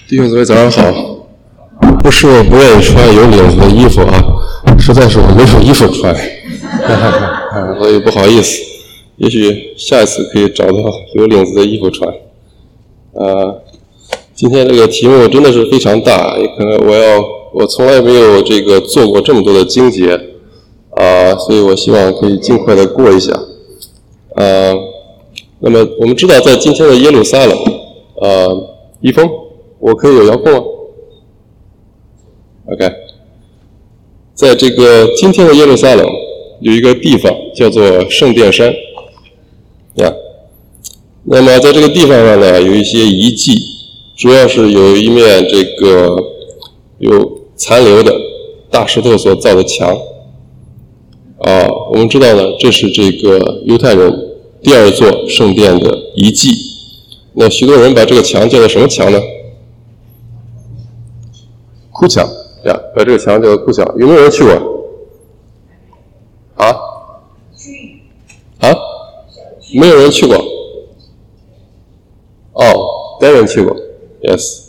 弟兄姊妹早上好，不是我不愿意穿有领子的衣服啊，实在是我没有衣服穿，所以不好意思，也许下一次可以找到有领子的衣服穿。今天这个题目真的是非常大，也可能我从来没有这个做过这么多的经节所以我希望可以尽快的过一下。那么我们知道在今天的耶路撒冷一峰我可以有遥控吗 ？OK， 在这个今天的耶路撒冷有一个地方叫做圣殿山呀。那么在这个地方上呢，有一些遗迹，主要是有一面这个有残留的大石头所造的墙。我们知道呢，这是这个犹太人第二座圣殿的遗迹。那许多人把这个墙叫做什么墙呢？哭墙呀，把这个墙叫做哭墙。有没有人去过？没有人去过。Darren 去过 ，yes，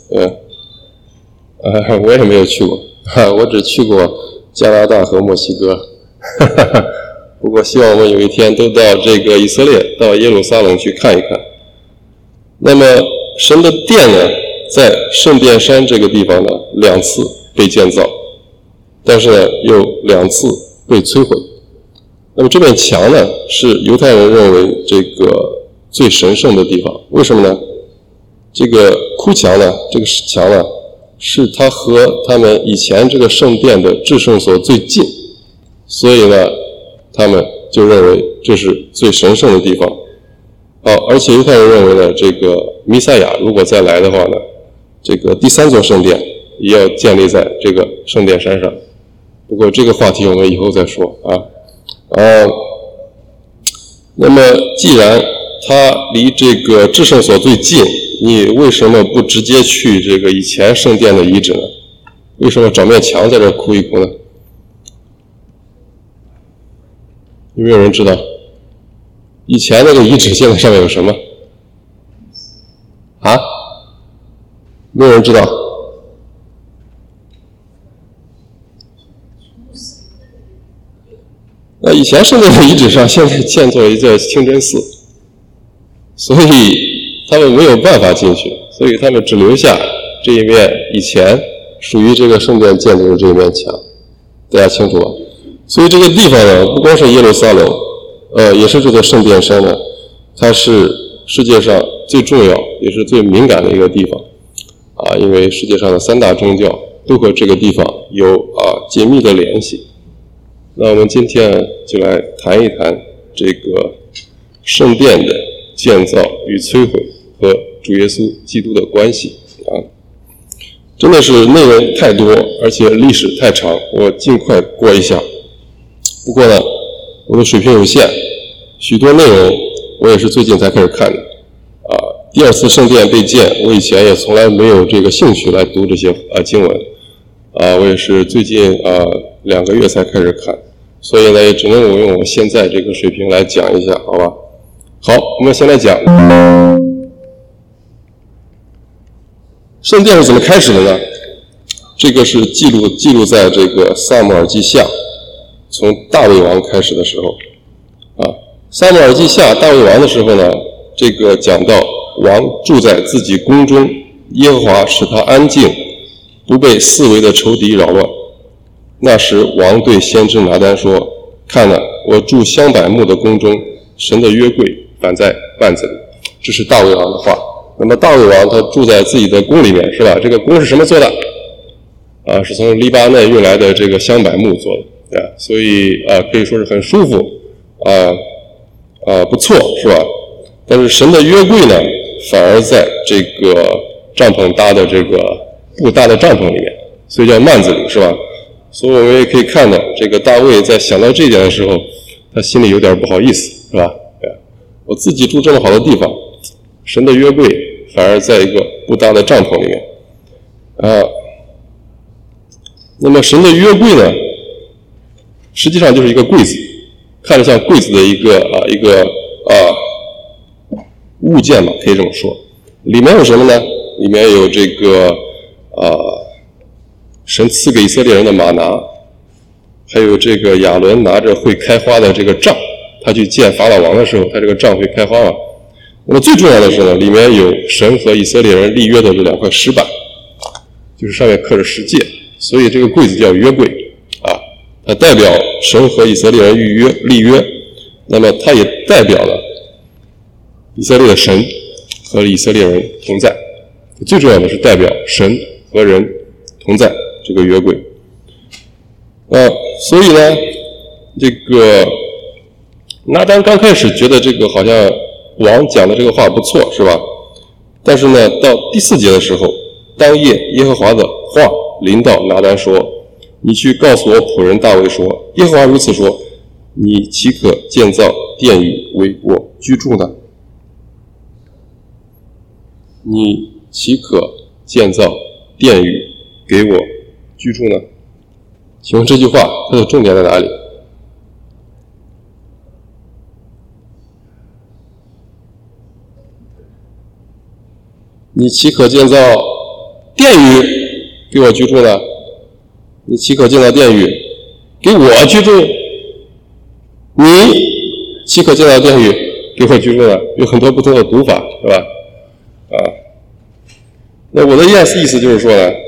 我也没有去过，我只去过加拿大和墨西哥，不过希望我们有一天都到这个以色列，到耶路撒冷去看一看。那么神的殿呢，在圣殿山这个地方呢，2次被建造，但是呢又2次被摧毁。那么这面墙呢，是犹太人认为这个最神圣的地方，为什么呢？这个哭墙呢，这个墙呢，是它和他们以前这个圣殿的至圣所最近，所以呢，他们就认为这是最神圣的地方。而且犹太人认为呢，这个弥赛亚如果再来的话呢，这个第3座圣殿也要建立在这个圣殿山上。不过这个话题我们以后再说那么既然它离这个至圣所最近，你为什么不直接去这个以前圣殿的遗址呢？为什么找面墙在这哭一哭呢？有没有人知道？以前那个遗址现在上面有什么？没有人知道？那以前圣殿的遗址上现在建造一座清真寺，所以他们没有办法进去，所以他们只留下这一面以前属于这个圣殿建筑的这一面墙，大家清楚吧？所以这个地方呢，不光是耶路撒冷，也是这座圣殿山呢，它是世界上最重要也是最敏感的一个地方因为世界上的3大宗教都和这个地方有紧密的联系。那我们今天就来谈一谈这个圣殿的建造与摧毁和主耶稣基督的关系真的是内容太多，而且历史太长，我尽快过一下。不过呢，我的水平有限，许多内容我也是最近才开始看的第2次圣殿被建，我以前也从来没有这个兴趣来读这些经文我也是最近2个月才开始看，所以呢也只能用我现在这个水平来讲一下，好吧？好，我们先来讲圣殿是怎么开始的呢？这个是记录在这个撒母耳记下，从大卫王开始的时候撒母耳记下大卫王的时候呢，这个讲到王住在自己宫中，耶和华使他安静，不被四围的仇敌扰乱。那时王对先知拿单说，看了，我住香柏木的宫中，神的约柜反在幔子里。这是大卫王的话。那么大卫王他住在自己的宫里面，是吧？这个宫是什么做的是从黎巴嫩运来的这个香柏木做的所以可以说是很舒服不错，是吧？但是神的约柜呢，反而在这个帐篷搭的这个布搭的帐篷里面，所以叫幔子里，是吧？所以我们也可以看到，这个大卫在想到这一点的时候，他心里有点不好意思，是吧？我自己住这么好的地方，神的约柜反而在一个布搭的帐篷里面那么神的约柜呢，实际上就是一个柜子，看着像柜子的一个物件嘛，可以这么说。里面有什么呢？里面有这个神赐给以色列人的玛拿，还有这个亚伦拿着会开花的这个杖，他去见法老王的时候，他这个杖会开花嘛。那么最重要的是呢，里面有神和以色列人立约的这2块石板，就是上面刻着十诫，所以这个柜子叫约柜它代表神和以色列人立约，那么它也代表了以色列的神和以色列人同在，最重要的是代表神和人同在这个约柜。所以呢，这个拿单刚开始觉得这个好像王讲的这个话不错，是吧？但是呢，到第4节的时候，当夜耶和华的话临到拿单说：“你去告诉我仆人大卫说，耶和华如此说，你岂可建造殿宇为我居住呢？你岂可建造殿宇给我居住呢？”请问这句话它的重点在哪里？你岂可建造殿宇给我居住呢？你岂可建造殿宇给我居住？你岂可建造殿宇给我居住呢？有很多不同的读法，是吧？那我的意思就是说呢，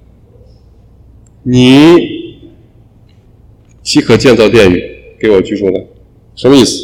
你岂可建造殿宇给我居住呢？什么意思？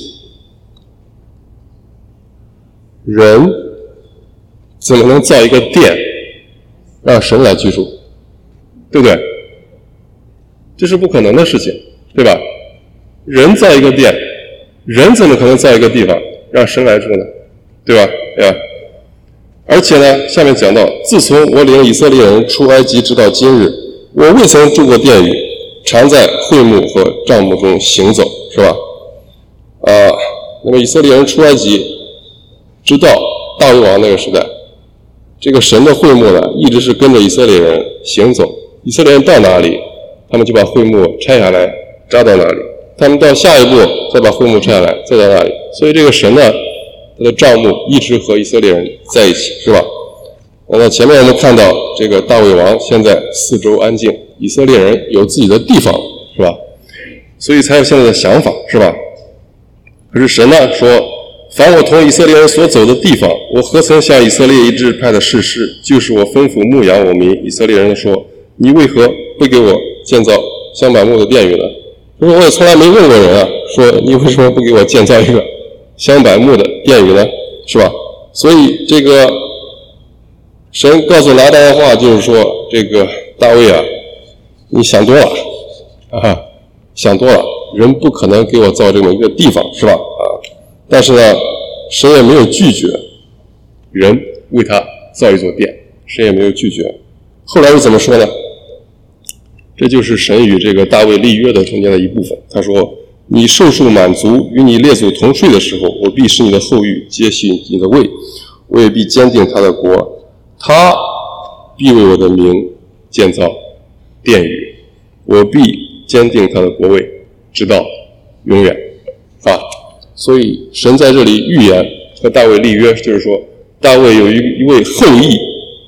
人怎么能造一个殿让神来居住？对不对？这是不可能的事情，对吧？人造一个殿，人怎么可能造一个地方让神来住呢？对吧？而且呢，下面讲到，自从我领以色列人出埃及直到今日，我未曾住过殿宇，常在会幕和帐幕中行走，是吧？那么以色列人出埃及直到大卫王那个时代，这个神的会幕呢，一直是跟着以色列人行走。以色列人到哪里，他们就把会幕拆下来扎到哪里，他们到下一步再把会幕拆下来再到哪里。所以这个神呢，他的帐幕一直和以色列人在一起，是吧？那么前面我们看到这个大卫王现在四周安静，以色列人有自己的地方，是吧？所以才有现在的想法，是吧？可是神呢说，凡我同以色列人所走的地方，我何曾向以色列一支派的士师，就是我吩咐牧养我民以色列人说，你为何不给我建造香柏木的殿宇呢？因为我也从来没问过人啊，说你为什么不给我建造一个香柏木的殿宇呢？是吧？所以这个神告诉拿单的话就是说，这个大卫啊，你想多了想多了，人不可能给我造这么一个地方，是吧？但是呢，神也没有拒绝人为他造一座殿，神也没有拒绝。后来是怎么说呢？这就是神与这个大卫立约的中间的一部分。他说，你寿数满足，与你列祖同睡的时候，我必使你的后裔接续你的位，我也必坚定他的国，他必为我的名建造殿宇，我必坚定他的国位，直到永远。所以神在这里预言和大卫立约，就是说大卫有一位后裔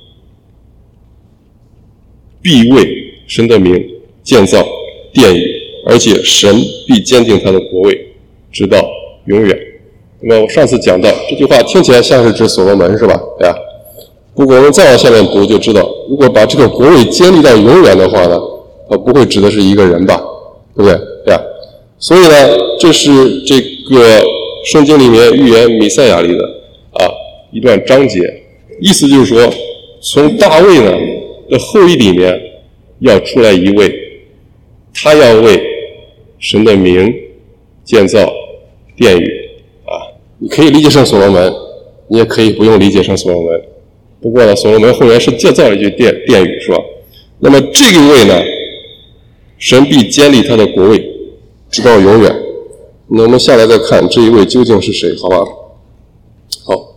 必为神的名建造殿宇，而且神必坚定他的国位直到永远。那么我上次讲到这句话听起来像是指所罗门，是吧？对吧？不过我们再往下面读就知道，如果把这个国位建立到永远的话呢，不会指的是一个人吧？对不对？对吧？所以呢，这是这个圣经里面预言弥赛亚里的一段章节，意思就是说，从大卫呢的后裔里面要出来一位，他要为神的名建造殿宇你可以理解成所罗门，你也可以不用理解成所罗门。不过呢，所罗门后来是建造了一句殿宇，是吧？那么这一位呢，神必坚立他的国位直到永远。那我们下来再看这一位究竟是谁，好吧？好。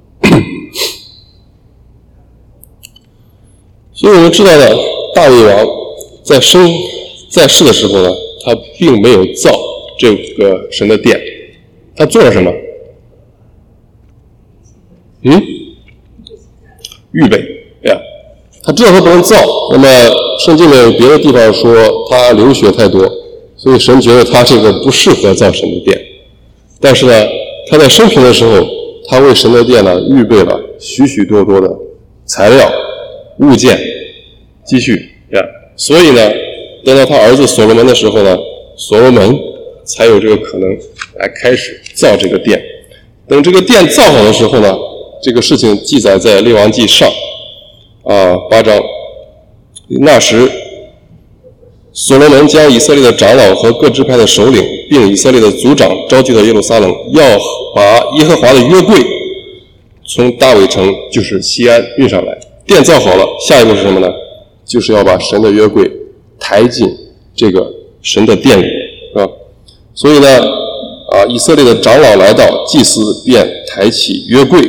所以我们知道呢，大卫王在世的时候呢，他并没有造这个神的殿，他做了什么？预备， 他知道他不能造，那么圣经里有别的地方说他流血太多，所以神觉得他这个不适合造神的殿。但是呢，他在生平的时候，他为神的殿呢预备了许许多多的材料、物件、积蓄呀。所以呢，等到他儿子所罗门的时候呢，所罗门才有这个可能来开始造这个殿。等这个殿造好的时候呢，这个事情记载在列王记上8章。那时所罗门将以色列的长老和各支派的首领并以色列的族长召集到耶路撒冷，要把耶和华的约柜从大卫城，就是西安运上来。殿造好了，下一步是什么呢？就是要把神的约柜抬进这个神的殿里面，是吧？所以呢以色列的长老来到，祭司便抬起约柜。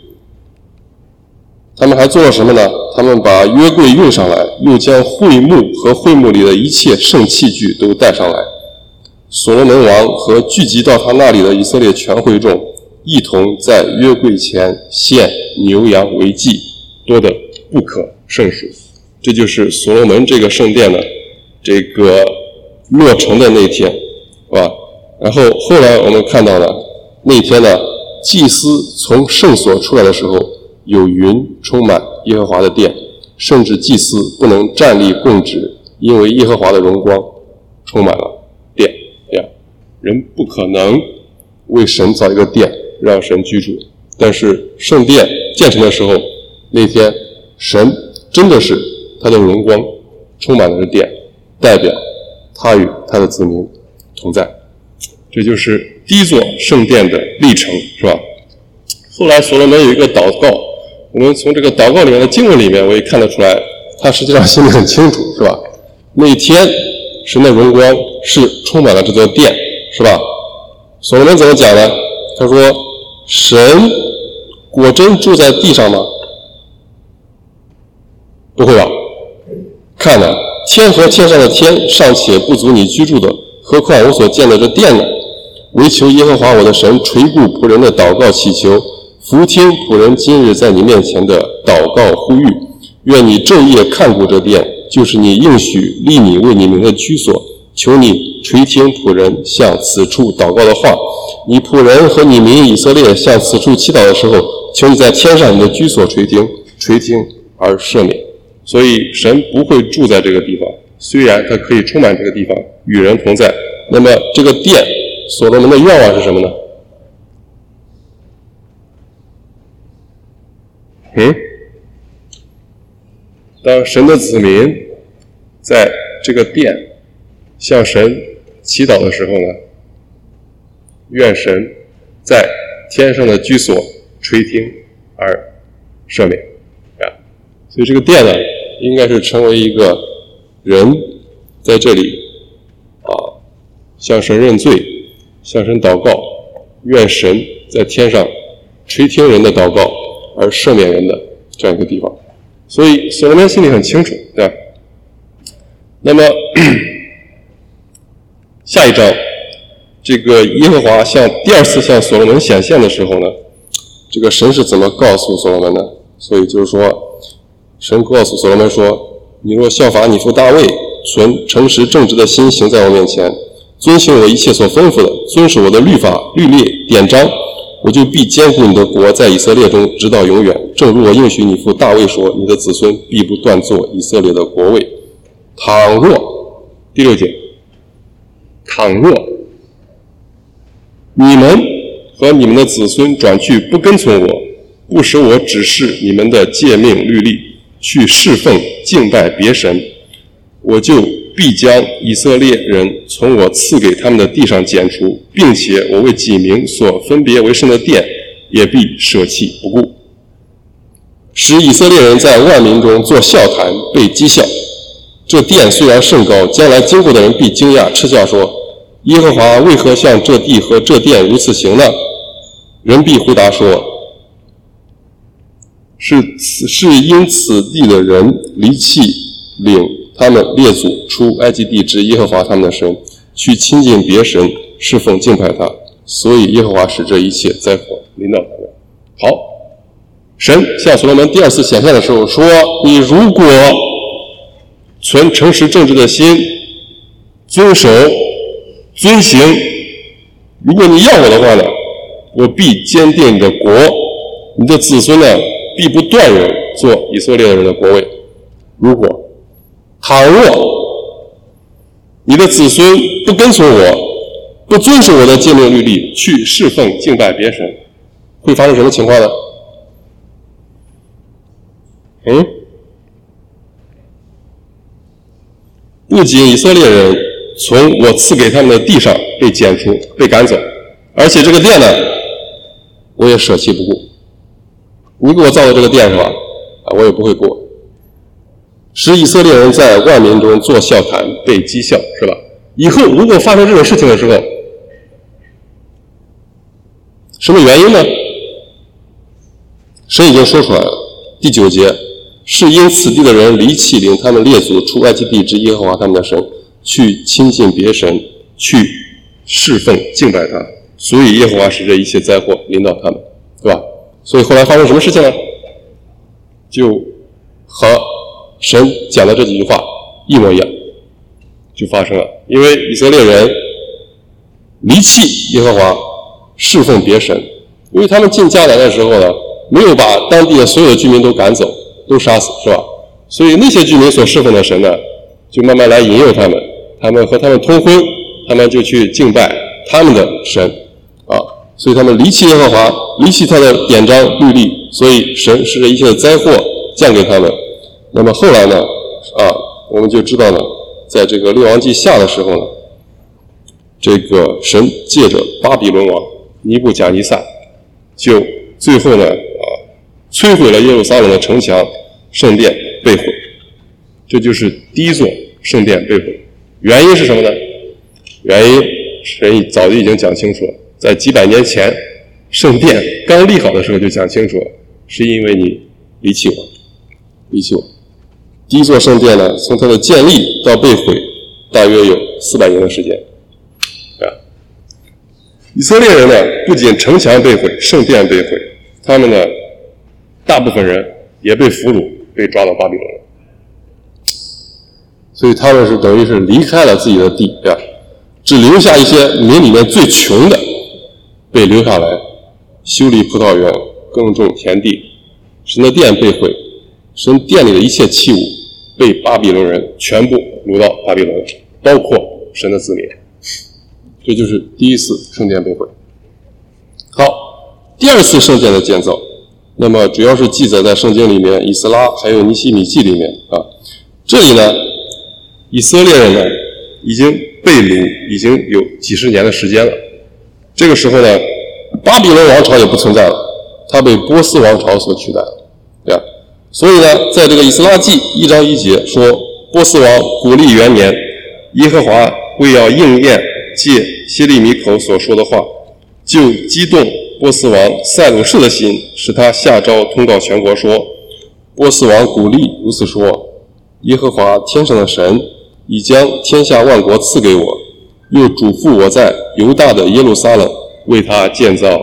他们还做了什么呢？他们把约柜运上来，又将会幕和会幕里的一切圣器具都带上来。所罗门王和聚集到他那里的以色列全会众一同在约柜前献牛羊为祭，多得不可胜数。这就是所罗门这个圣殿的这个落成的那天，是吧？然后后来我们看到了那天呢，祭司从圣所出来的时候，有云充满耶和华的殿，甚至祭司不能站立供职，因为耶和华的荣光充满了殿。人不可能为神造一个殿让神居住，但是圣殿建成的时候，那天神真的是他的荣光充满了这殿，代表他与他的子民同在。这就是第一座圣殿的历程，是吧？后来所罗门有一个祷告，我们从这个祷告里面的经文里面我也看得出来，他实际上心里很清楚，是吧？那一天神的荣光是充满了这座殿，是吧？所罗门怎么讲呢？他说神果真住在地上吗？不会吧。看了，天和天上的天尚且不足你居住的，何况我所建的这殿呢？唯求耶和华我的神垂顾仆人的祷告祈求，俯听仆人今日在你面前的祷告呼吁，愿你昼夜看顾这殿，就是你应许立你为你名的居所。求你垂听仆人向此处祷告的话，你仆人和你民以色列向此处祈祷的时候，求你在天上你的居所垂听而赦免。所以神不会住在这个地方，虽然他可以充满这个地方与人同在。那么这个殿所罗门的愿望是什么呢？当神的子民在这个殿向神祈祷的时候呢，愿神在天上的居所垂听而赦免。所以这个殿呢，应该是成为一个人在这里向神认罪，向神祷告，愿神在天上垂听人的祷告而赦免人的这样一个地方。所以所罗门心里很清楚，对吧？那么下一章，这个耶和华第二次向所罗门显现的时候呢，这个神是怎么告诉所罗门呢？所以就是说，神告诉所罗门说，你若效法你父大卫，存诚实正直的心行在我面前，遵行我一切所吩咐的，遵守我的律法律例典章，我就必坚固你的国在以色列中直到永远，正如我应许你父大卫说，你的子孙必不断做以色列的国位。倘若，第6节，倘若你们和你们的子孙转去不跟从我，不守我指示你们的诫命律例，去侍奉敬拜别神，我就必将以色列人从我赐给他们的地上剪除，并且我为己名所分别为圣的殿也必舍弃不顾，使以色列人在万民中做笑谈，被讥笑。这殿虽然甚高，将来经过的人必惊讶嗤笑说，耶和华为何向这地和这殿如此行呢？人必回答说，是因此地的人离弃领他们列祖出埃及地之耶和华他们的神，去亲近别神，侍奉敬拜他，所以耶和华使这一切灾祸临到他们。好， 神向所罗门第2次显现的时候说，你如果存诚实正直的心，遵守遵行，如果你要我的话呢，我必坚定你的国，你的子孙呢必不断人做以色列人的国位。如果倘若你的子孙不跟随我，不遵守我的诫命律例，去侍奉敬拜别神，会发生什么情况呢？不仅以色列人从我赐给他们的地上被剪除、被赶走，而且这个殿呢，我也舍弃不顾。你给我造的这个殿是吧？我也不会过。使以色列人在万民中做笑谈，被讥笑，是吧？以后如果发生这种事情的时候，什么原因呢？神已经说出来了，第9节，是因此地的人离弃领他们列祖出埃及地之耶和华他们的神，去亲近别神，去侍奉敬拜他，所以耶和华使这一切灾祸临到他们，对吧？所以后来发生什么事情呢？就和神讲的这几句话一模一样，就发生了。因为以色列人离弃耶和华，侍奉别神，因为他们进迦南的时候呢，没有把当地的所有的居民都赶走，都杀死，是吧？所以那些居民所侍奉的神呢，就慢慢来引诱他们，他们和他们通婚，他们就去敬拜他们的神啊。所以他们离弃耶和华，离弃他的典章律例，所以神使这一切的灾祸降给他们。那么后来呢，我们就知道呢，在这个列王记下的时候呢，这个神借着巴比伦王尼布甲尼撒，就最后呢，摧毁了耶路撒冷的城墙，圣殿被毁。这就是第一座圣殿被毁。原因是什么呢？原因神早就已经讲清楚了，在几百年前圣殿刚立好的时候就讲清楚了，是因为你离弃我。第一座圣殿呢，从它的建立到被毁大约有400年的时间。以色列人呢，不仅城墙被毁，圣殿被毁，他们呢，大部分人也被俘虏，被抓到巴比伦了。所以他们是等于是离开了自己的地，只留下一些民里面最穷的被留下来修理葡萄园、耕种田地。神的殿被毁，神殿里的一切器物被巴比伦人全部掳到巴比伦，包括神的子民。这就是第一次圣殿被毁。好，第2次圣殿的建造，那么主要是记载在圣经里面，以斯拉还有尼希米记里面这里呢，以色列人呢已经被掳已经有几十年的时间了。这个时候呢，巴比伦王朝也不存在了，它被波斯王朝所取代了，对吧？所以呢，在这个以斯拉记1章1节说，波斯王古利元年，耶和华为要应验借希利米口所说的话，就激动波斯王塞鲁士的心，使他下诏通告全国说，波斯王古利如此说，耶和华天上的神已将天下万国赐给我，又嘱咐我在犹大的耶路撒冷为他建造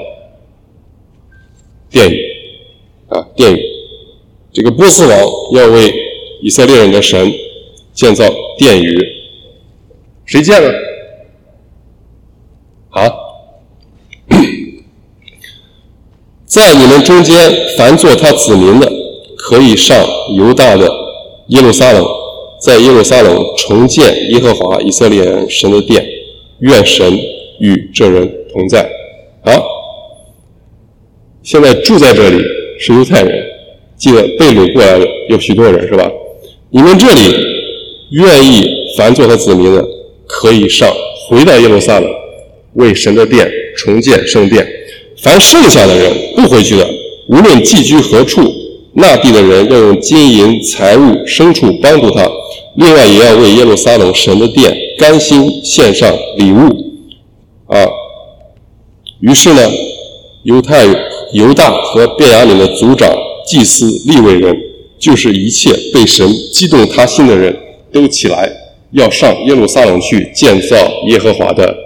殿宇殿宇。这个波斯王要为以色列人的神建造殿宇，谁建呢？在你们中间凡做他子民的，可以上犹大的耶路撒冷，在耶路撒冷重建耶和华以色列人神的殿，愿神与这人同在。现在住在这里是犹太人，记得被掳过来的有许多人，是吧？你们这里愿意凡做他子民的，可以上回到耶路撒冷，为神的殿重建圣殿。凡剩下的人不回去的，无论寄居何处，那地的人要用金银财物牲畜帮助他，另外也要为耶路撒冷神的殿甘心献上礼物于是呢，犹大和便雅悯的族长、祭司、利未人，就是一切被神激动他心的人，都起来要上耶路撒冷去建造耶和华的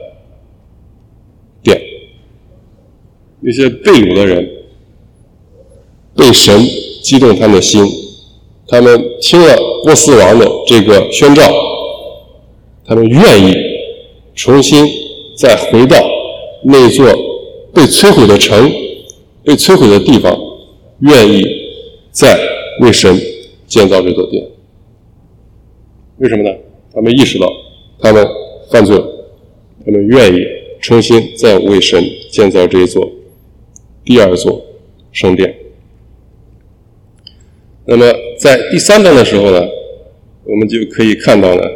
殿。那些被掳的人被神激动他们的心，他们听了波斯王的这个宣召，他们愿意重新再回到那座被摧毁的城、被摧毁的地方，愿意再为神建造这座殿。为什么呢？他们意识到他们犯罪了，他们愿意重新再为神建造这一座第二座圣殿。那么在第3章的时候呢，我们就可以看到呢，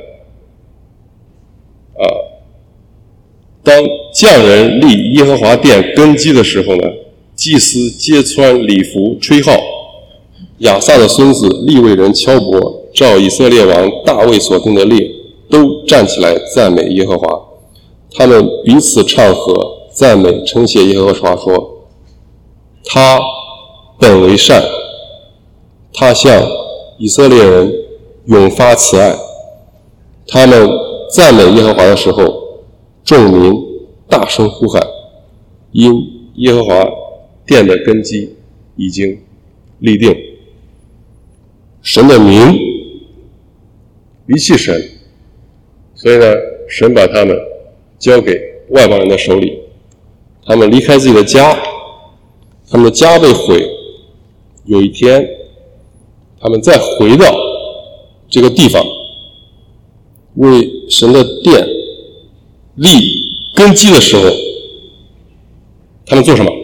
当匠人立耶和华殿根基的时候呢，祭司揭穿礼服吹号，亚萨的孙子利未人敲钹，照以色列王大卫所定的例，都站起来赞美耶和华。他们彼此唱和，赞美称谢耶和华说：他本为善，他向以色列人永发慈爱。他们赞美耶和华的时候，众民大声呼喊，因耶和华殿的根基已经立定。神的民离弃神，所以呢，神把他们交给外邦人的手里，他们离开自己的家，他们的家被毁。有一天他们再回到这个地方，为神的殿立根基的时候，他们做什么？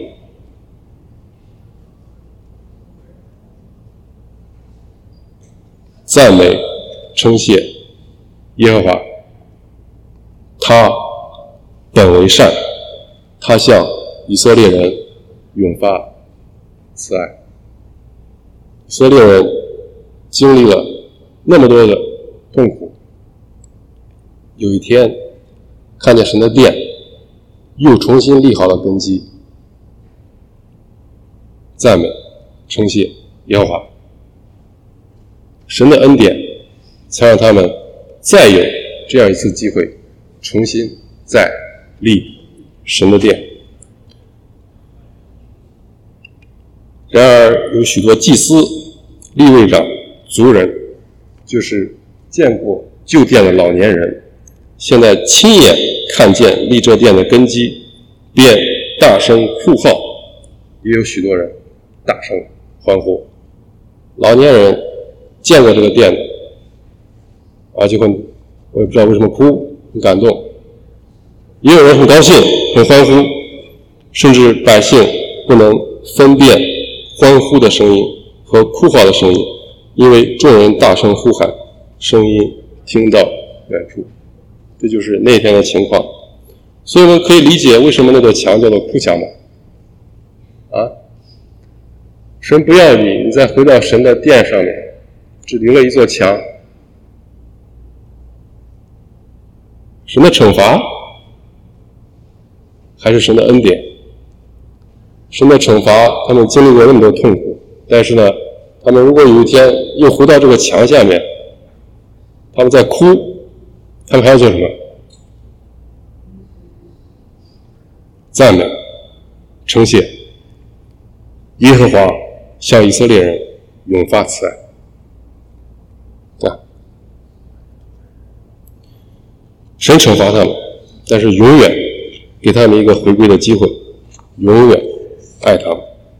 赞美称谢耶和华，他本为善，他向以色列人永发慈爱。以色列人经历了那么多的痛苦，有一天看见神的殿又重新立好了根基，赞美称谢耶和华。神的恩典才让他们再有这样一次机会，重新再立神的殿。然而有许多祭司、利未长、族人，就是见过旧殿的老年人，现在亲眼看见立这殿的根基，便大声哭号，也有许多人大声欢呼。老年人见过这个殿的就很，我也不知道为什么哭，很感动。也有人很高兴，很欢呼，甚至百姓不能分辨欢呼的声音和哭号的声音，因为众人大声呼喊，声音听到远处。这就是那天的情况。所以我们可以理解为什么那座墙叫做哭墙吗？神不要你再回到神的殿上面，只留了一座墙。神的惩罚还是神的恩典？神的惩罚，他们经历过那么多痛苦，但是呢，他们如果有一天又回到这个墙下面，他们在哭，他们还要做什么？赞美称谢耶和华向以色列人永发慈爱。神惩罚他们，但是永远给他们一个回归的机会，永远爱他们。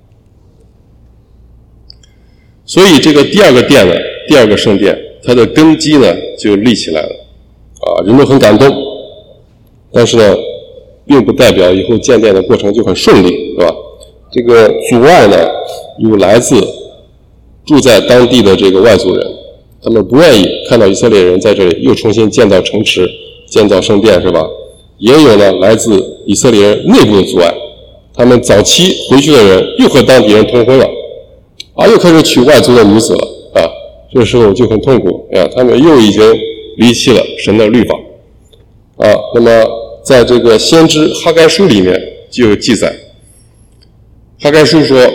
所以这个第二个殿呢，第二个圣殿，它的根基呢就立起来了人都很感动，但是呢并不代表以后建殿的过程就很顺利，是吧？这个阻碍呢有来自住在当地的这个外族人，他们不愿意看到以色列人在这里又重新建造城池、建造圣殿，是吧？也有呢来自以色列人内部的阻碍，他们早期回去的人又和当地人通婚了又开始娶外族的女子了这时候就很痛苦他们又已经离弃了神的律法那么在这个先知哈该书里面就有记载，哈该书说：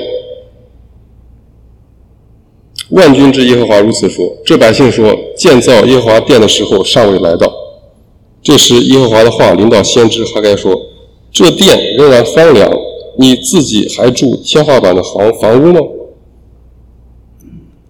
万军之耶和华如此说，这百姓说，建造耶和华殿的时候尚未来到。这时耶和华的话临到先知哈该说：这殿仍然荒凉，你自己还住天花板的房屋吗？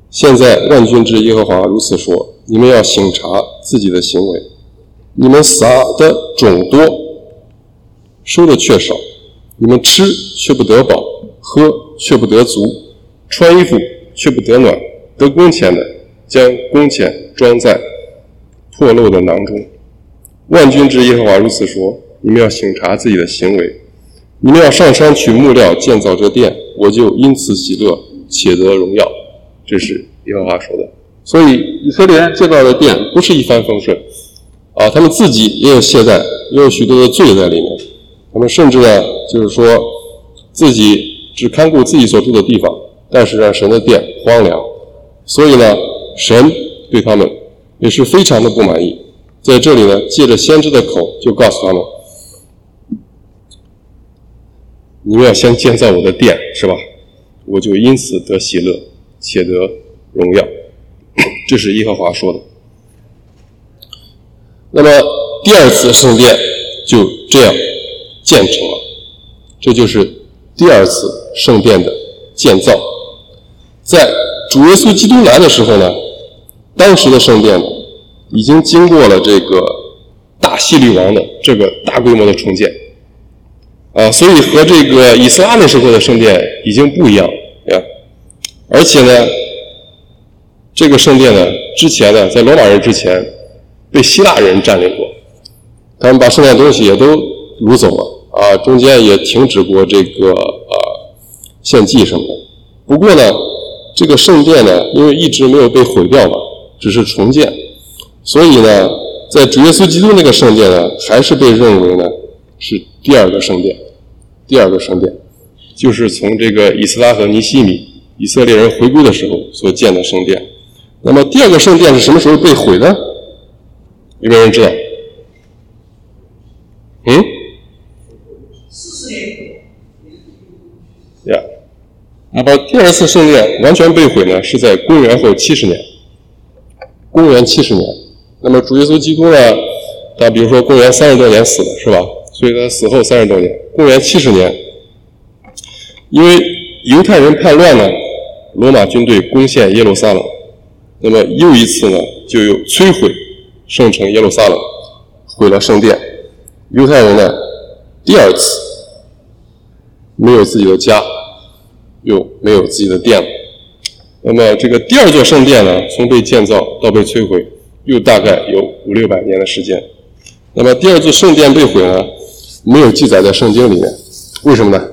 现在万军之耶和华如此说，你们要省察自己的行为，你们撒的种多，收的却少，你们吃却不得饱，喝却不得足，穿衣服却不得暖，得工钱的将工钱装在破漏的囊中。万军之耶和华如此说，你们要省察自己的行为，你们要上山取木料建造这殿，我就因此喜乐，且得荣耀。这是耶和华说的。所以以色列人建造的殿不是一帆风顺啊，他们自己也有懈怠，也有许多的罪在里面。他们甚至呢，就是说自己只看顾自己所住的地方，但是让神的殿荒凉。所以呢，神对他们也是非常的不满意。在这里呢，借着先知的口就告诉他们，你们要先建造我的殿，是吧？我就因此得喜乐，且得荣耀。这是耶和华说的。那么第二次圣殿就这样建成了，这就是第二次圣殿的建造。在主耶稣基督来的时候呢，当时的圣殿呢已经经过了这个大希律王的这个大规模的重建所以和这个以斯拉那时候的圣殿已经不一样呀。而且呢，这个圣殿呢之前呢，在罗马人之前被希腊人占领过，他们把圣殿东西也都掳走了中间也停止过这个献祭什么的。不过呢，这个圣殿呢，因为一直没有被毁掉嘛，只是重建，所以呢，在主耶稣基督那个圣殿呢，还是被认为呢是第二个圣殿。第二个圣殿就是从这个以斯拉和尼希米以色列人回归的时候所建的圣殿。那么第二个圣殿是什么时候被毁的？有没有人知道 ？40年呀，那么第二次圣殿完全被毁呢，是在公元后70年。公元70年。那么主耶稣基督呢，他比如说公元30多年死的是吧？所以他死后30多年，公元70年，因为犹太人叛乱呢，罗马军队攻陷耶路撒冷，那么又一次呢，就又摧毁圣城耶路撒冷，毁了圣殿。犹太人呢，第二次没有自己的家，又没有自己的殿了。那么这个第二座圣殿呢，从被建造到被摧毁，又大概有500-600年的时间。那么第二座圣殿被毁呢，没有记载在圣经里面，为什么呢？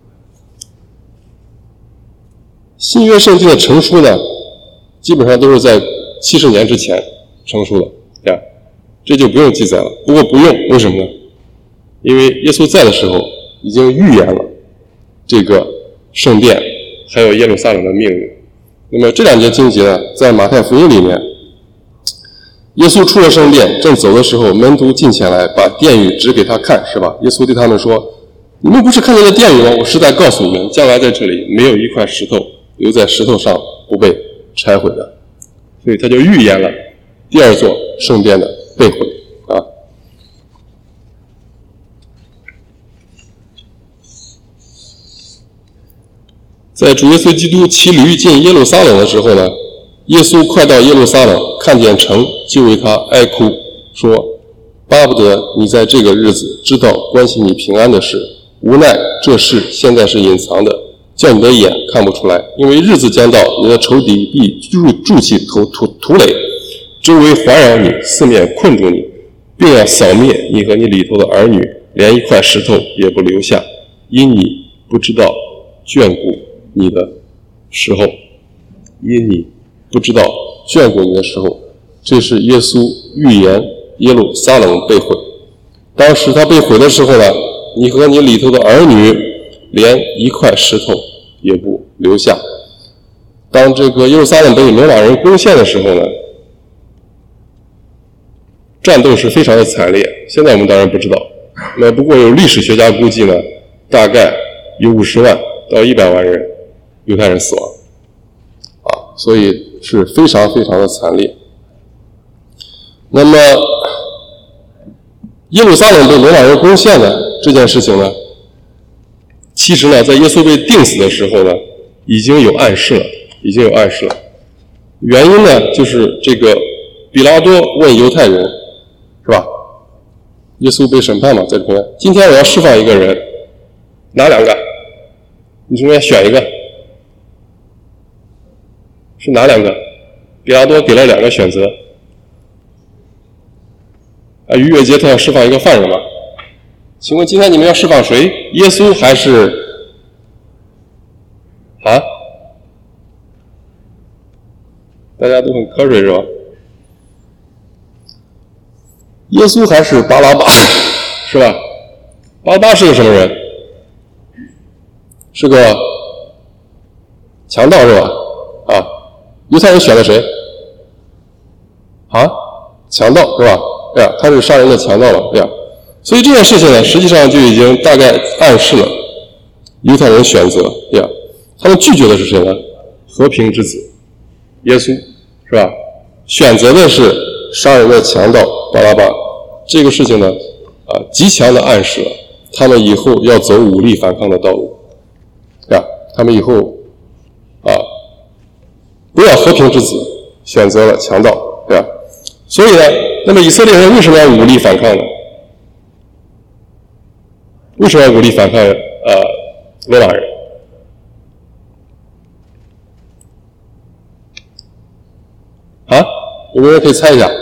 新约圣经的成书呢，基本上都是在70年之前成书的呀，这就不用记载了。不过不用，为什么呢？因为耶稣在的时候已经预言了这个圣殿还有耶路撒冷的命运。那么这两节经节呢，在马太福音里面，耶稣出了圣殿，正走的时候，门徒进前来，把殿宇指给他看，是吧？耶稣对他们说：“你们不是看见了殿宇吗？我实在告诉你们，将来在这里没有一块石头留在石头上不被拆毁的。”所以他就预言了第二座圣殿的被毁在主耶稣基督骑驴进耶路撒冷的时候呢，耶稣快到耶路撒冷，看见城，就为他哀哭，说：“巴不得你在这个日子知道关系你平安的事，无奈这事现在是隐藏的，叫你的眼看不出来。因为日子将到，你的仇敌必筑起土垒，周围环绕你，四面困住你，并要扫灭你和你里头的儿女，连一块石头也不留下，因你不知道眷顾你的时候。”因你不知道眷顾你的时候，这是耶稣预言耶路撒冷被毁。当时他被毁的时候呢，你和你里头的儿女连一块石头也不留下。当这个耶路撒冷被罗马人攻陷的时候呢，战斗是非常的惨烈。现在我们当然不知道，那不过有历史学家估计呢，大概有50万到100万人犹太人死亡所以是非常非常的惨烈。那么耶路撒冷被罗马人攻陷的这件事情呢，其实呢，在耶稣被钉死的时候呢，已经有暗示了。 原因呢，就是这个比拉多问犹太人，是吧？耶稣被审判嘛，在这边。今天我要释放一个人，哪两个？你中间选一个，是哪两个？比拉多给了2个选择。逾越节他要释放一个犯人嘛？请问今天你们要释放谁？耶稣还是大家都很瞌睡是吧？耶稣还是巴拉巴是吧？巴拉巴是个什么人？是个强盗是吧？犹太人选了谁？强盗是吧？对呀，他是杀人的强盗了，对呀。所以这件事情呢，实际上就已经大概暗示了犹太人选择，对呀。他们拒绝的是谁呢？和平之子耶稣，是吧？选择的是杀人的强盗巴拉巴。这个事情呢，极强的暗示了他们以后要走武力反抗的道路，对吧？他们以后不要和平之子，选择了强盗，对吧？所以呢，那么以色列人为什么要武力反抗呢？为什么要武力反抗罗马人？有没有人可以猜一下？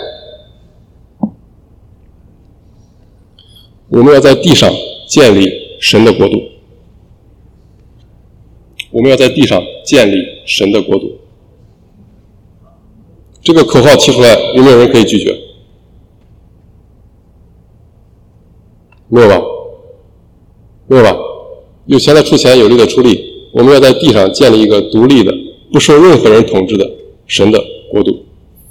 我们要在地上建立神的国度。我们要在地上建立神的国度。这个口号提出来，有没有人可以拒绝？没有吧？没有吧？有钱的出钱，有力的出力。我们要在地上建立一个独立的、不受任何人统治的神的国度。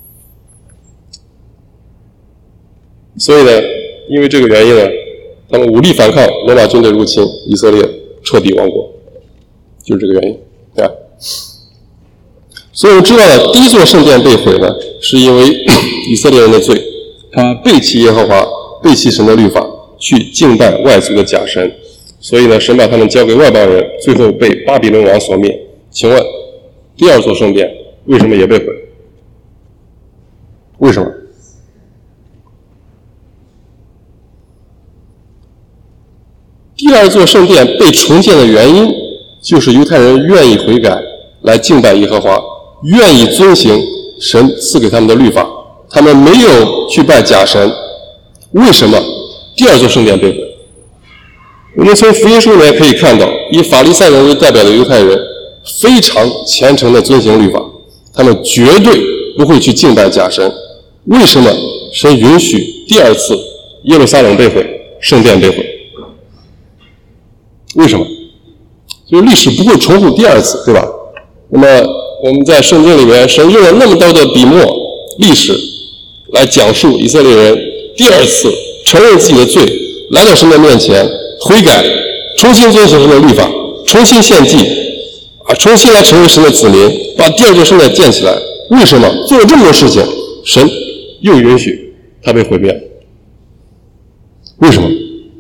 所以呢，因为这个原因呢，他们武力反抗，罗马军队入侵，以色列彻底亡国，就是这个原因，对吧？所以我们知道了，第一座圣殿被毁呢，是因为以色列人的罪，他们背弃耶和华，背弃神的律法，去敬拜外族的假神，所以呢，神把他们交给外邦人，最后被巴比伦王所灭。请问，第二座圣殿为什么也被毁？为什么？第二座圣殿被重建的原因，就是犹太人愿意悔改，来敬拜耶和华，愿意遵行神赐给他们的律法，他们没有去拜假神。为什么第二座圣殿被毁？我们从福音书里面可以看到，以法利赛人为代表的犹太人非常虔诚地遵行律法，他们绝对不会去敬拜假神。为什么神允许第二次耶路撒冷被毁，圣殿被毁？为什么？就是历史不会重复第二次，对吧？那么我们在圣经里面，神用了那么多的笔墨历史来讲述以色列人第二次承认自己的罪，来到神的面前悔改，重新遵行神的律法，重新献祭，重新来成为神的子民，把第二座圣殿建起来。为什么做了这么多事情，神又允许它被毁灭？为什么？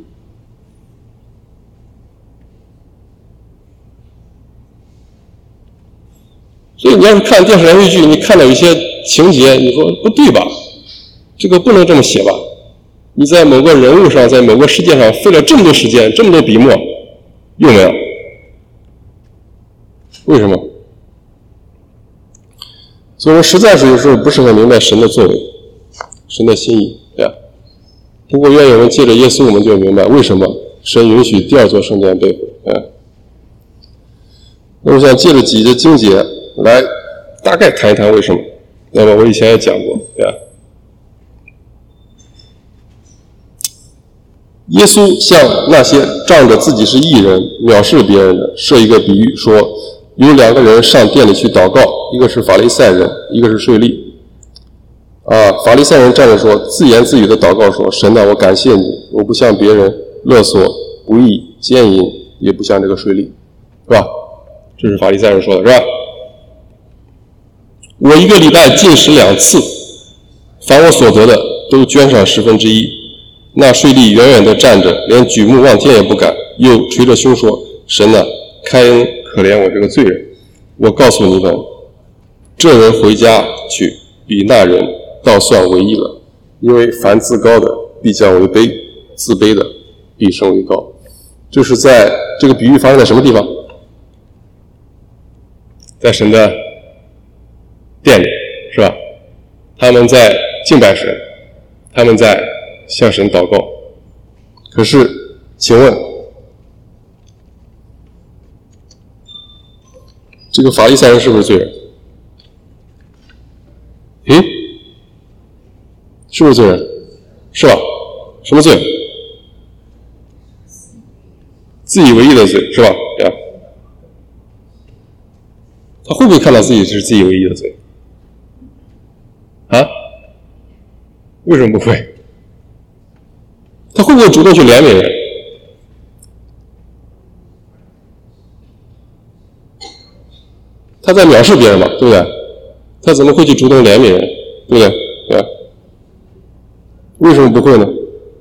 所以你要是看电视连续剧，你看到有些情节，你说不对吧？这个不能这么写吧？你在某个人物上，在某个事件上费了这么多时间，这么多笔墨，用没有？为什么？所以我实在是有时候不是很明白神的作为，神的心意，对吧？不过愿意我们借着耶稣，我们就明白为什么神允许第二座圣殿被毁，对吧？那我想借着几节经节来大概谈一谈为什么。那么我以前也讲过，对吧？耶稣向那些仗着自己是义人藐视别人的设一个比喻，说有2个人上殿里去祷告，一个是法利赛人，一个是税吏。法利赛人站着说，自言自语的祷告说，神啊，我感谢你，我不像别人勒索、不义、奸淫，也不像这个税吏，是吧？这是法利赛人说的，是吧？我1个礼拜禁食2次，凡我所得的都捐上1/10。那税吏远远地站着，连举目望天也不敢，又捶着胸说，神啊，开恩可怜我这个罪人。我告诉你们， 这人回家去，比那人倒算为义了。因为凡自高的必将为卑，自卑的必升为高。这是在这个比喻发生在什么地方？在神的殿里，是吧？他们在敬拜神，他们在向神祷告。可是请问这个法利赛人是不是罪人？是不是罪人？是吧？什么罪？自以为义的罪，是吧？呀，他会不会看到自己是自以为义的罪？啊？为什么不会？他会不会主动去怜悯人？他在藐视别人嘛，对不对？他怎么会去主动怜悯人？对不对？啊？为什么不会呢？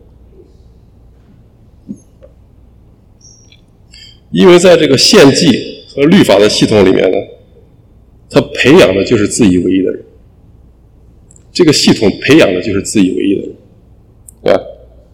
因为在这个献祭和律法的系统里面呢，他培养的就是自以为义的人。这个系统培养的就是自以为义的人，啊。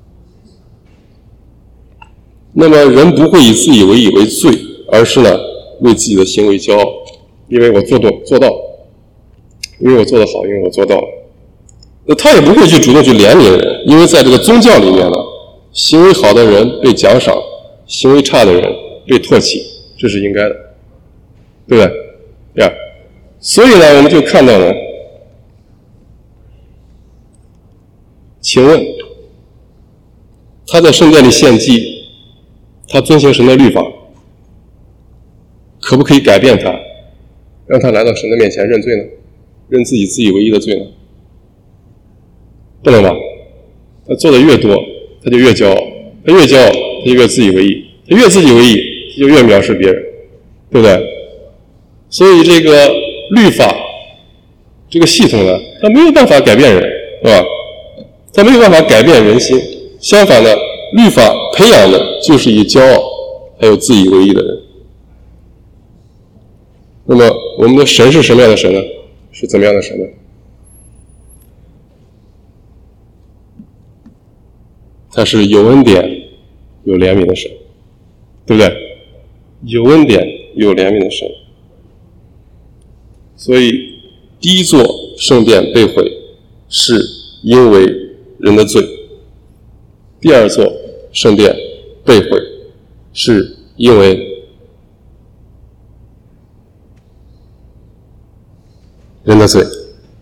那么人不会以自以为义为罪，而是呢为自己的行为骄傲，因为我做到，因为我做得好，因为我做到了。那他也不会去主动去怜悯人，因为在这个宗教里面呢，行为好的人被奖赏，行为差的人被唾弃，这是应该的，对不对？呀，所以呢，我们就看到了，请问他在圣殿里献祭，他遵行神的律法，可不可以改变他，让他来到神的面前认罪呢？认自己自以为义的罪呢？不能吧？他做的越多，他就越骄傲，他越骄傲，他就越自以为义，他越自以为义，他就越藐视别人，对不对？所以这个律法这个系统呢，它没有办法改变人，是吧？它没有办法改变人心。相反呢，律法培养的就是以骄傲还有自以为义的人。那么我们的神是什么样的神呢？是怎么样的神呢？他是有恩典有怜悯的神，对不对？有恩典有怜悯的神。所以第一座圣殿被毁是因为人的罪，第二座圣殿被毁是因为人的罪。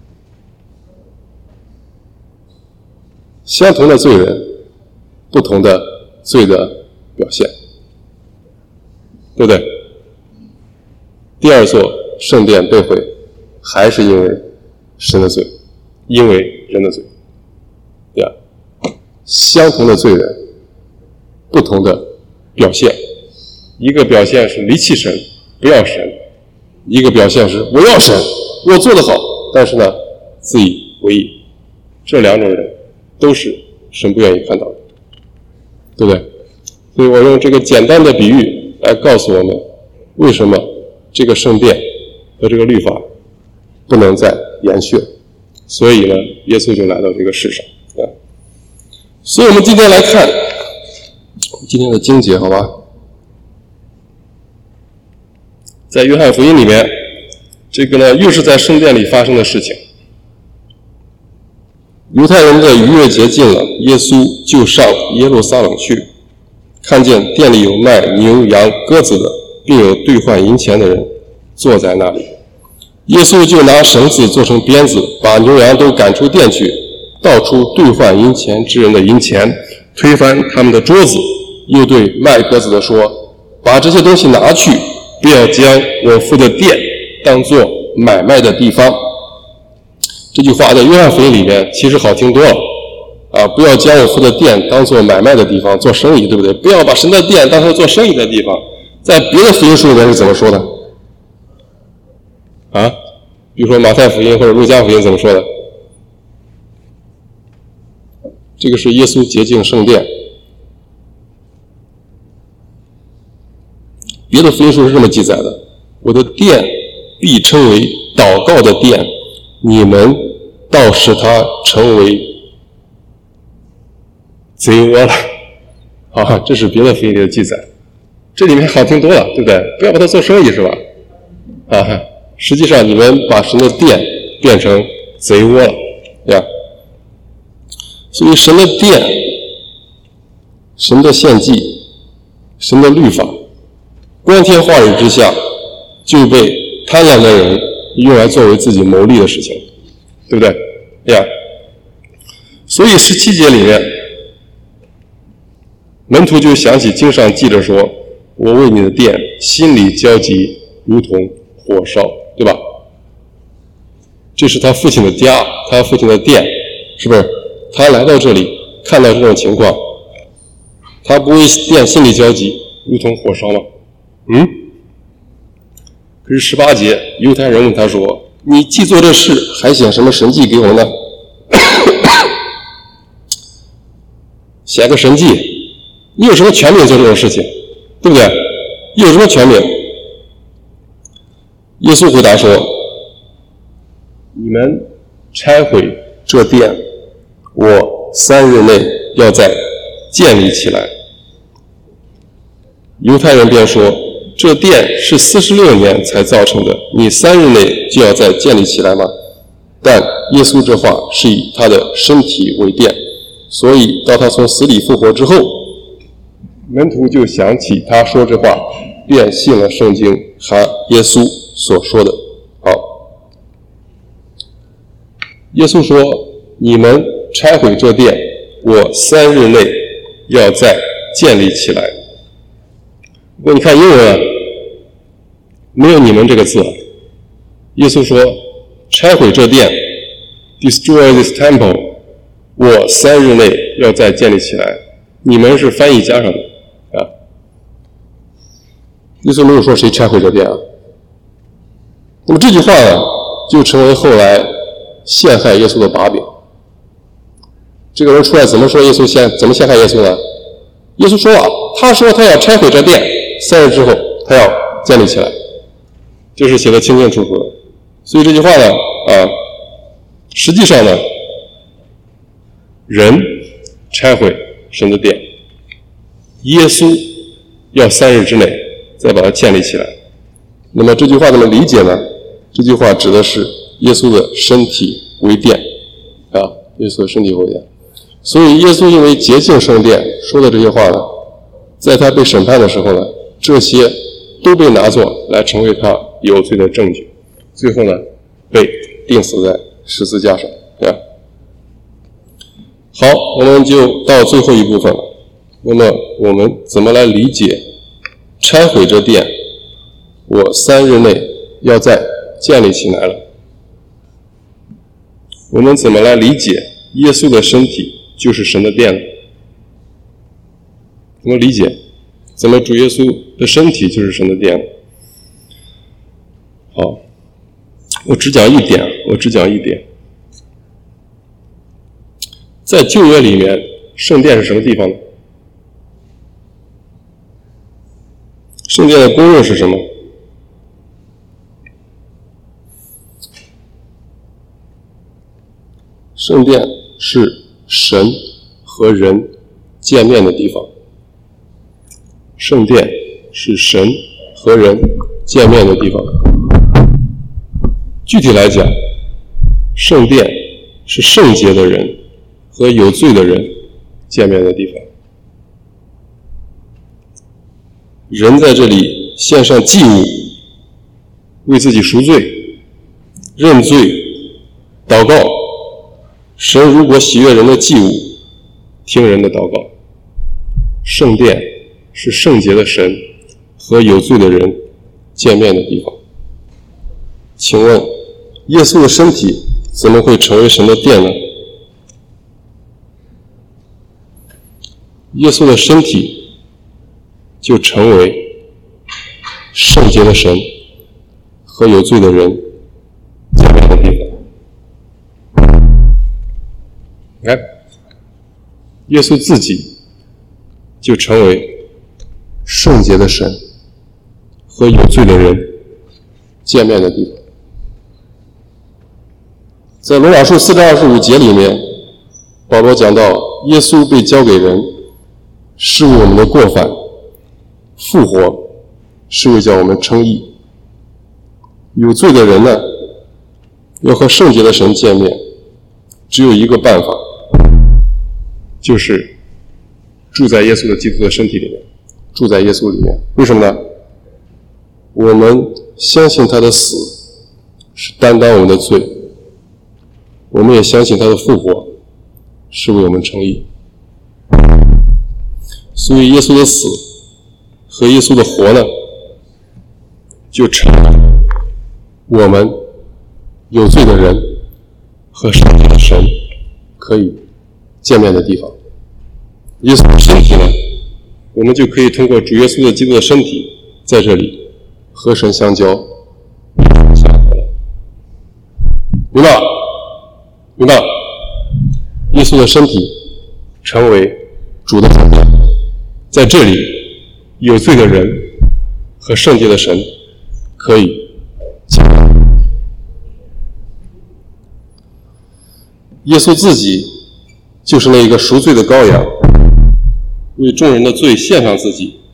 相同的罪人，不同的罪的表现，对不对？第二座圣殿被毁还是因为神的罪，因为人的罪，对吧？相同的罪人，不同的表现，一个表现是离弃神不要神，一个表现是我要神，我做得好，但是呢自以为义。这两种人都是神不愿意看到的，对不对？所以我用这个简单的比喻来告诉我们，为什么这个圣殿和这个律法不能再延续了。所以呢，耶稣就来到这个世上啊。所以我们今天来看今天的经节，好吧？在约翰福音里面，这个呢又是在圣殿里发生的事情。犹太人的逾越节近了，耶稣就上耶路撒冷去，看见店里有卖牛羊鸽子的，并有兑换银钱的人坐在那里。耶稣就拿绳子做成鞭子，把牛羊都赶出店去，倒出兑换银钱之人的银钱，推翻他们的桌子，又对卖鸽子的说：把这些东西拿去，不要将我父的店当作买卖的地方。这句话在约翰福音里面其实好听多了啊！不要将我父的店当作买卖的地方，做生意，对不对？不要把神的店当成做生意的地方。在别的福音书里面是怎么说的？啊？比如说马太福音或者路加福音怎么说的？这个是耶稣洁净圣殿。别的福音书是这么记载的：我的殿必称为祷告的殿，你们倒使它成为贼窝了。啊，这是别的福音里的记载，这里面好听多了，对不对？不要把它做生意是吧？啊，实际上你们把神的殿变成贼窝了呀。所以神的殿、神的献祭、神的律法，光天化日之下就被贪婪的人用来作为自己谋利的事情，对不对呀？所以17节里面，门徒就想起经上记着说，我为你的殿心里焦急，如同火烧，对吧？这是他父亲的家，他父亲的殿，是不是？他来到这里看到这种情况，他不为殿心里焦急，如同火烧吗？可是18节，犹太人问他说，你既做这事，还显什么神迹给我们呢？显个神迹，你有什么权柄做这种事情，对不对？你有什么权柄？耶稣回答说，你们拆毁这殿，我3日内要再建立起来。犹太人便说，这殿是46年才造成的，你3日内就要再建立起来吗？但耶稣这话是以他的身体为殿，所以到他从死里复活之后，门徒就想起他说这话，便信了圣经和耶稣所说的。好，耶稣说，你们拆毁这殿，我3日内要再建立起来。不过你看英文啊，没有你们这个字。耶稣说，拆毁这殿 ，destroy this temple， 我3日内要再建立起来。你们是翻译加上的啊。耶稣没有说谁拆毁这殿啊。那么这句话呢，就成为后来陷害耶稣的把柄。这个人出来怎么说耶稣怎么陷害耶稣呢？耶稣说啊，他说他要拆毁这殿，3日之后他要建立起来，这是写得清清楚楚的。所以这句话呢，实际上呢，人拆毁神的殿，耶稣要3日之内再把它建立起来。那么这句话怎么理解呢？这句话指的是耶稣的身体为殿啊，耶稣的身体为殿。所以耶稣因为洁净圣殿说的这些话呢，在他被审判的时候呢，这些都被拿作来成为他有罪的证据，最后呢被钉死在十字架上。好，我们就到最后一部分了。那么我们怎么来理解拆毁这殿，我3日内要再建立起来了？我们怎么来理解耶稣的身体就是神的殿呢？怎么理解？怎么主耶稣的身体就是神的殿呢？好，我只讲一点。在旧约里面，圣殿是什么地方呢？圣殿的功用是什么？圣殿是神和人见面的地方。圣殿是神和人见面的地方。具体来讲，圣殿是圣洁的人和有罪的人见面的地方。人在这里献上祭物，为自己赎罪、认罪、祷告。神如果喜悦人的祭物，听人的祷告。圣殿是圣洁的神和有罪的人见面的地方。请问，耶稣的身体怎么会成为神的殿呢？耶稣的身体就成为圣洁的神和有罪的人见面的地方。你看，耶稣自己就成为圣洁的神和有罪的人见面的地方。 在罗马书4章25节里面，保罗讲到耶稣被交给人，是为我们的过犯；复活是为叫我们称义。有罪的人呢，要和圣洁的神见面，只有一个办法，就是住在耶稣的基督的身体里面，住在耶稣里面。为什么呢？我们相信他的死是担当我们的罪，我们也相信他的复活是为我们称义。所以耶稣的死和耶稣的活呢，就成了我们有罪的人和圣洁的神可以见面的地方。耶稣的身体呢，我们就可以通过主耶稣的基督的身体在这里和神相交相合了。明白？明白？耶稣的身体成为主的身体，在这里有罪的人和圣洁的神可以见面。耶稣自己就是那一个赎罪的羔羊，为众人的罪献上自己。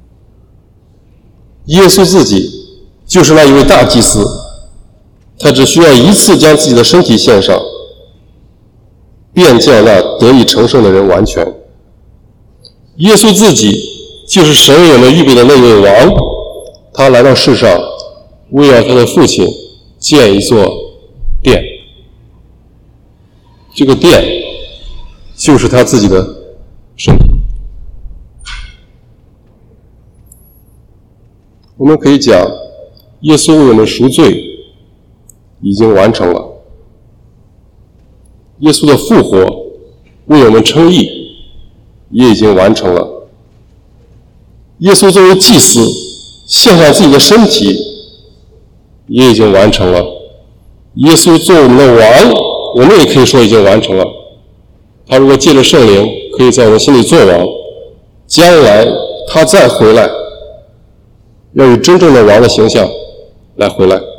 耶稣自己就是那一位大祭司，他只需要一次将自己的身体献上，便叫那得以成圣的人完全。耶稣自己就是神为我们预备的那位王，他来到世上，为了他的父亲建一座殿。这个殿就是他自己的身体。我们可以讲，耶稣为我们赎罪已经完成了，耶稣的复活为我们称义也已经完成了，耶稣作为祭司献上自己的身体也已经完成了，耶稣做我们的王，我们也可以说已经完成了。他如果借着圣灵可以在我们心里做王，将来他再回来要以真正的王的形象来回来。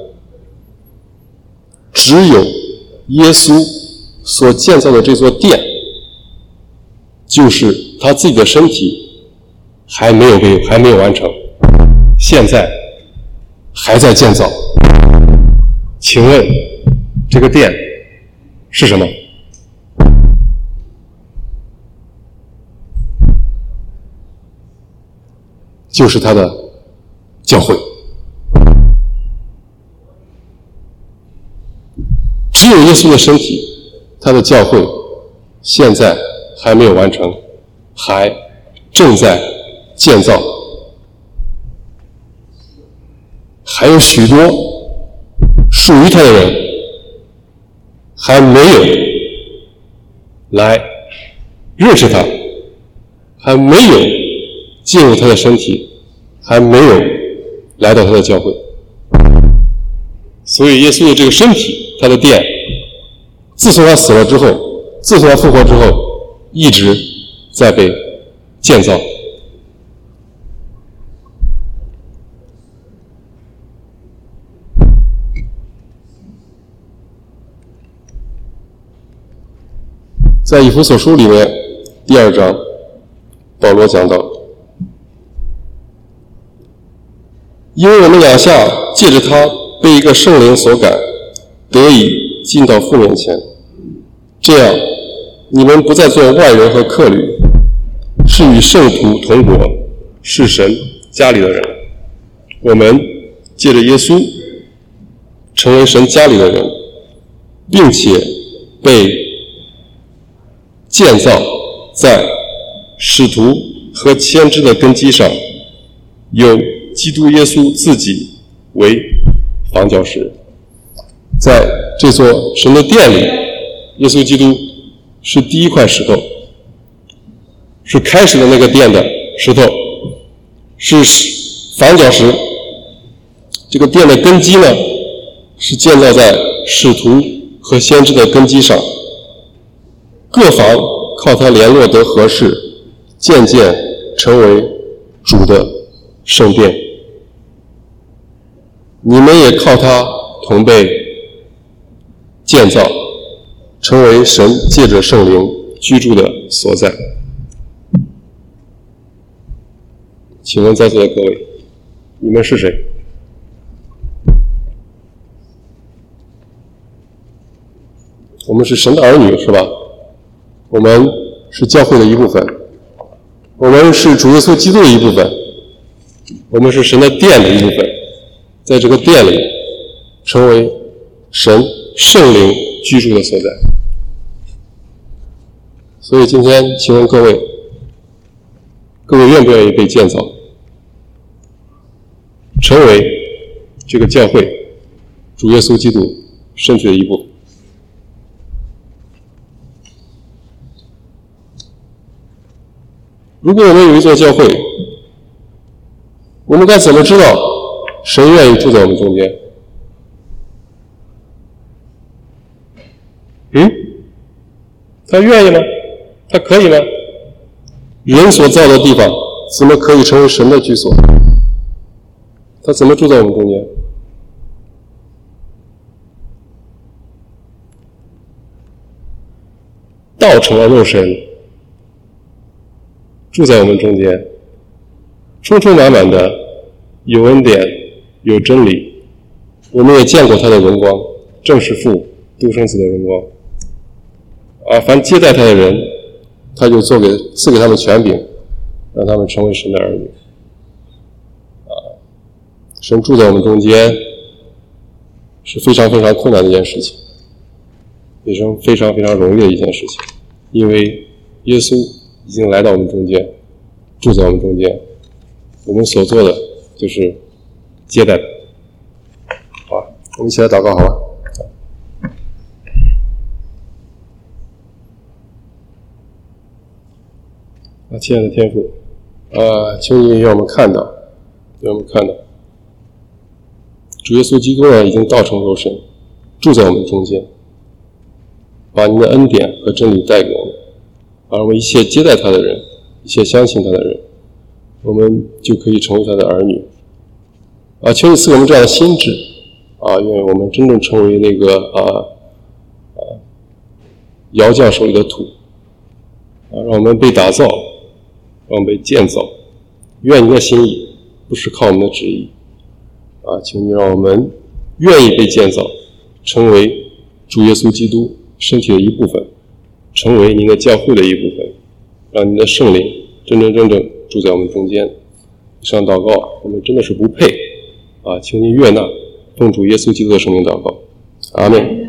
只有耶稣所建造的这座殿，就是他自己的身体还没有完成，现在还在建造。请问这个殿是什么？就是他的教会。只有耶稣的身体，他的教会现在还没有完成，还正在建造，还有许多属于他的人还没有来认识他，还没有进入他的身体，还没有来到他的教会。所以耶稣的这个身体，他的殿，自从他死了之后，自从他复活之后，一直在被建造。在以弗所书里面第2章，保罗讲到，因为我们两下借着他被一个圣灵所感，得以进到父面前，这样你们不再做外人和客旅，是与圣徒同国，是神家里的人。我们借着耶稣成为神家里的人，并且被建造在使徒和先知的根基上，有基督耶稣自己为房角石。在这座神的殿里，耶稣基督是第一块石头，是开始的那个殿的石头，是房角石。这个殿的根基呢，是建造在使徒和先知的根基上，各房靠它联络得合适，渐渐成为主的圣殿。你们也靠它同被建造，成为神借着圣灵居住的所在。请问在座的各位，你们是谁？我们是神的儿女，是吧？我们是教会的一部分，我们是主耶稣基督的一部分，我们是神的殿的一部分，在这个殿里成为神圣灵居住的所在。所以今天请问各位愿不愿意被建造，成为这个教会主耶稣基督身体的一部分？如果我们有一座教会，我们该怎么知道神愿意住在我们中间？他愿意吗？他可以吗？人所造的地方怎么可以成为神的居所？他怎么住在我们中间？道成了肉身，住在我们中间，充充满满的有恩典有真理，我们也见过他的荣光，正是父独生子的荣光。凡接待他的人，他就赐给他们权柄，让他们成为神的儿女。神住在我们中间是非常非常困难的一件事情，也是非常非常容易的一件事情，因为耶稣已经来到我们中间，住在我们中间，我们所做的就是接待他。好，我们一起来祷告好了。亲爱的天父，求你让我们看到，主耶稣基督已经道成肉身，住在我们中间，把您的恩典和真理带给我们，而我们一切接待他的人，一切相信他的人，我们就可以成为他的儿女。求你赐给我们这样的心智，愿我们真正成为那个窑匠手里的土，让我们被打造，让我们被建造。愿你的心意不是靠我们的旨意，请你让我们愿意被建造，成为主耶稣基督身体的一部分，成为您的教会的一部分，让您的圣灵真正住在我们中间。以上祷告我们真的是不配，请您悦纳，奉主耶稣基督的圣名祷告，阿们。